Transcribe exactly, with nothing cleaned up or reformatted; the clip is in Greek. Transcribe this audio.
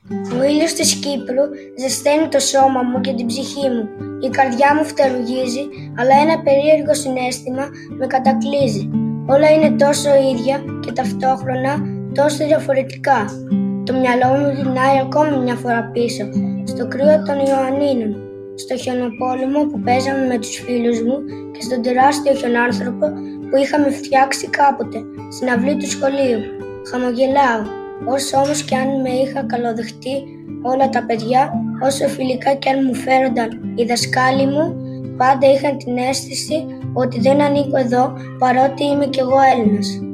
Ο ήλιος της Κύπρου ζεσταίνει το σώμα μου και την ψυχή μου. Η καρδιά μου φτερουγίζει, αλλά ένα περίεργο συναίσθημα με κατακλείζει. Όλα είναι τόσο ίδια και ταυτόχρονα τόσο διαφορετικά. Το μυαλό μου γυρνάει ακόμη μια φορά πίσω, στο κρύο των Ιωαννίνων, στο χιονοπόλεμο που παίζαμε με τους φίλους μου και στον τεράστιο χιονάνθρωπο που είχαμε φτιάξει κάποτε στην αυλή του σχολείου. Χαμογελάω. Όσο όμως κι αν με είχα καλοδεχτεί όλα τα παιδιά, όσο φιλικά κι αν μου φέρονταν οι δασκάλοι μου, πάντα είχαν την αίσθηση ότι δεν ανήκω εδώ, παρότι είμαι κι εγώ Έλληνας.